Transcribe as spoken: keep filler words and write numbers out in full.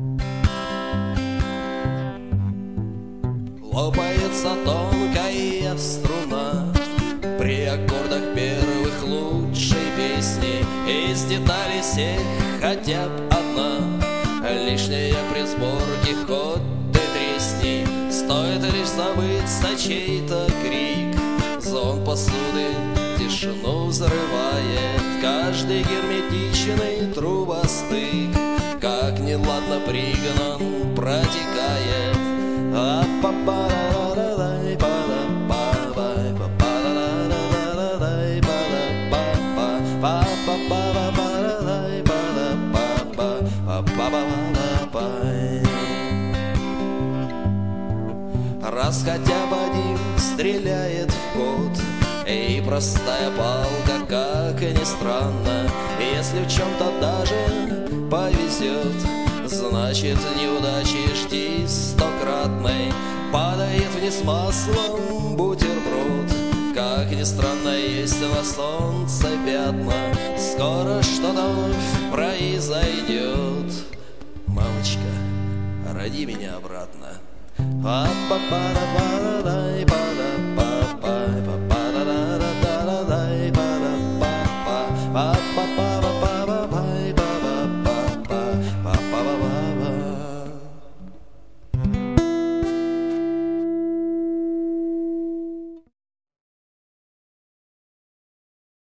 Лопается тонкая струна при аккордах первых лучшей песни. Из деталей всех хотя б одна лишняя при сборке, хоть ты тресни. Стоит лишь забыться чей-то крик, звон посуды тишину взрывает. Каждый герметичный трубостык, как неладно пригнан, протекает. А па па ла ла ла па ла па па па па ла ла ла ла па ла па па па па па ла па ла па ла па па па па ла па. Раз хотя бы один стреляет в ход, и простая палка, как ни странно, если в чем-то даже повезет, значит неудачи жди стократной. Падает вниз маслом бутерброд, как ни странно, есть на солнце пятна. Скоро что-то вновь произойдет. Мамочка, роди меня обратно. А па па па